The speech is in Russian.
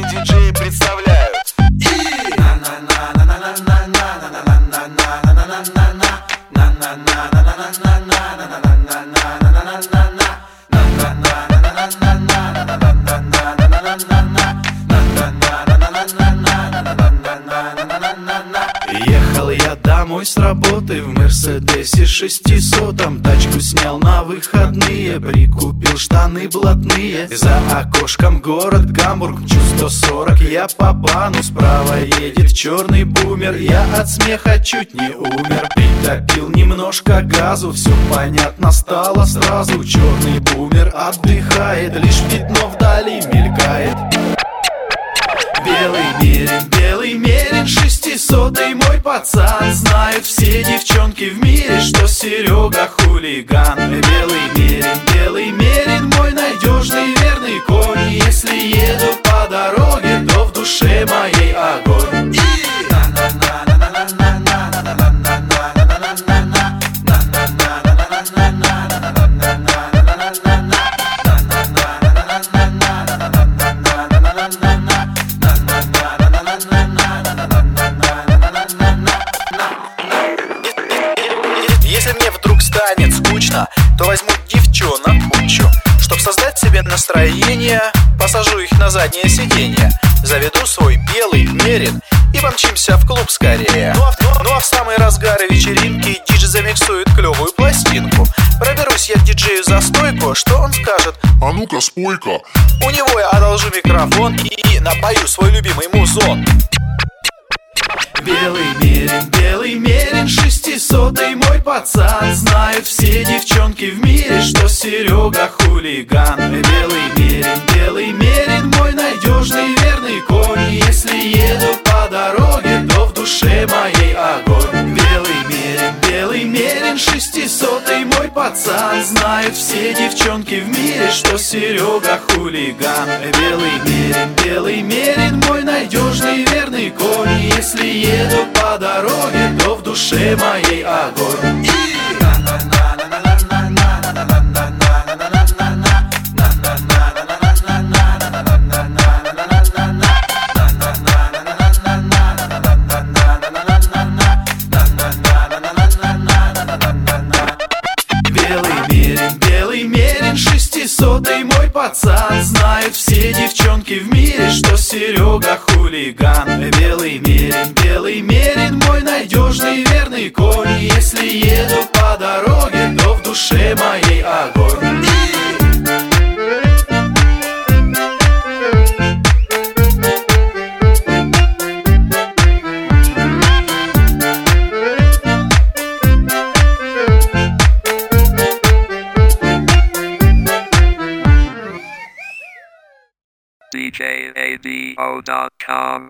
диджеи представляют. Ехал я домой с работы в Мерседесе 600-м. Тачку снял на выходные, прикупил штаны блатные. За окошком город Гамбург, мчу 140 я по бану. Справа едет черный бумер, я от смеха чуть не умер. Притопил немножко газу, все понятно стало сразу. Черный бумер отдыхает, лишь пятно вдали мелькает. Белый мерин, 600-й мой пацан. Знают все девчонки в мире, что Серега хулиган. Белый мерин, мой надежный верный конь. Если еду по дороге, то в душе моей огонь. Если мне вдруг станет скучно, то возьму девчонок кучу. Чтоб создать себе настроение, посажу их на заднее сиденье. Заведу свой белый мерин и помчимся в клуб скорее. Ну а в самый разгар вечеринки диджей замиксует клевую пластинку. Проберусь я к диджею за стойку, что он скажет? А ну-ка, спой-ка. У него я одолжу микрофон и напою свой любимый музон. Белый мерин, 600-й мой пацан. Знают все девчонки в мире, что Серега хулиган. Белый мерин, мой надежный верный конь. Если еду по дороге, то в душе моей огонь. Белый мерин, 600-й мой пацан. Знают все девчонки в мире, что Серега хулиган. Белый мерин, мой надежный верный конь. Если еду по дороге, то в душе моей огонь. Белый мерин, 600-й мой пацан. Знают все девчонки в мире, что Серега хулиган. Белый мерин, мой надежный верный конь. Если еду по дороге, то в душе моей огонь. DJADO.com